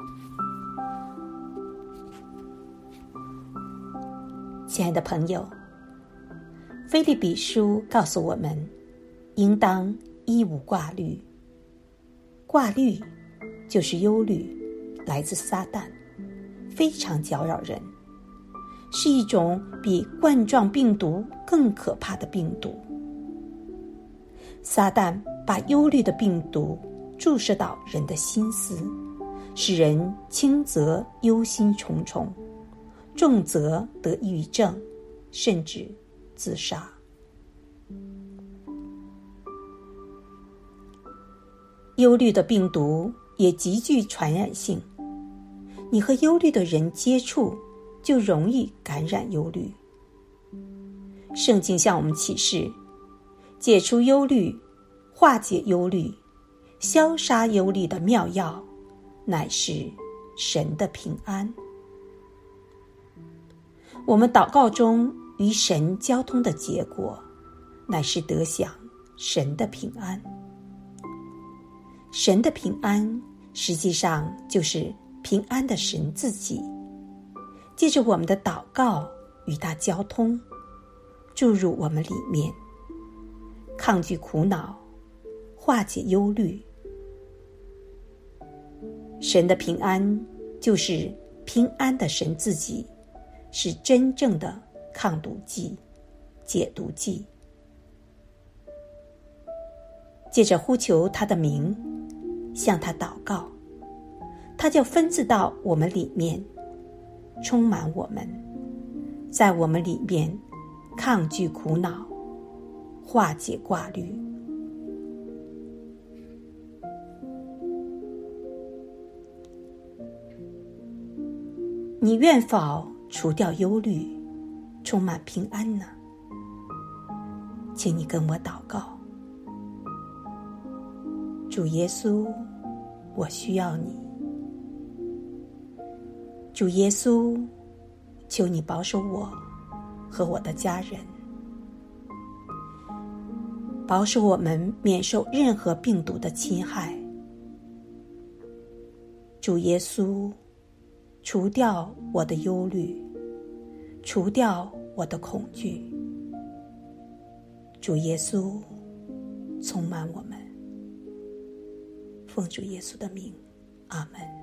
亲爱的朋友，腓立比书告诉我们，应当一无挂虑。挂虑就是忧虑，来自撒旦，非常搅扰人，是一种比冠状病毒更可怕的病毒。撒旦把忧虑的病毒注射到人的心思，使人轻则忧心忡忡，重则得抑郁症，甚至自杀。忧虑的病毒也极具传染性，你和忧虑的人接触，就容易感染忧虑。圣经向我们启示，解除忧虑、化解忧虑、消杀忧虑的妙药，乃是神的平安。我们祷告中与神交通的结果，乃是得享神的平安。神的平安实际上就是平安的神自己，借着我们的祷告与他交通，注入我们里面，抗拒苦恼，化解忧虑。神的平安就是平安的神自己，是真正的抗毒剂、解毒剂。借着呼求他的名，向他祷告，他就分赐到我们里面，充满我们，在我们里面抗拒苦恼，化解挂虑。你愿否除掉忧虑，充满平安呢？请你跟我祷告。主耶稣，我需要你。主耶稣，求你保守我和我的家人，保守我们免受任何病毒的侵害。主耶稣，除掉我的忧虑，除掉我的恐惧。主耶稣，充满我们。奉主耶稣的名，阿们。